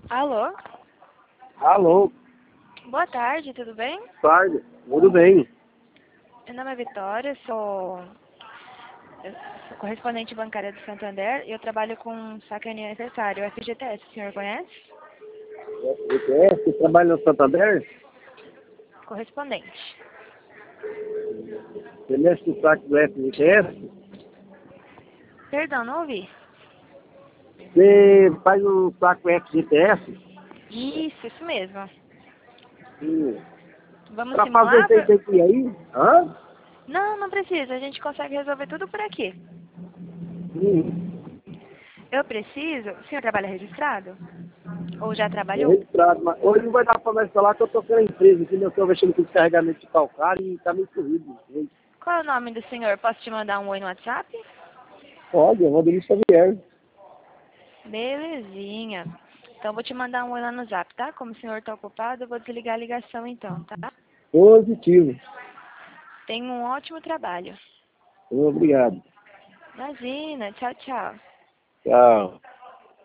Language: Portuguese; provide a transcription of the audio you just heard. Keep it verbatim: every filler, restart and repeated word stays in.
Alô? Alô, Boa tarde, tudo bem? tarde, tudo bem? Meu nome é Vitória, sou, eu sou correspondente bancária do Santander e eu trabalho com saque aniversário, o F G T S, o senhor conhece? É, você trabalha no Santander? Correspondente. Você mexe no saque do F G T S? Perdão, não ouvi. Você faz o saque do F G T S? Isso, isso mesmo. Sim. Vamos Para fazer simular? tem tem que ir aí? Hã? Não, não precisa, a gente consegue resolver tudo por aqui. Sim. Eu preciso, o senhor trabalha registrado? Ou já É trabalhou? registrado, mas hoje não vai dar para nós falar que eu tô com a empresa aqui, eu estou mexendo com descarregamento de calcário e tá meio corrido. Qual é o nome do senhor? Posso te mandar um oi no WhatsApp? Pode, eu vou Rodrigo Xavier. Belezinha. Então vou te mandar um oi lá no zap, tá? Como o senhor está ocupado, eu vou desligar a ligação então, tá? Positivo. Tenha um ótimo trabalho. Obrigado. Imagina, tchau, tchau. Tchau.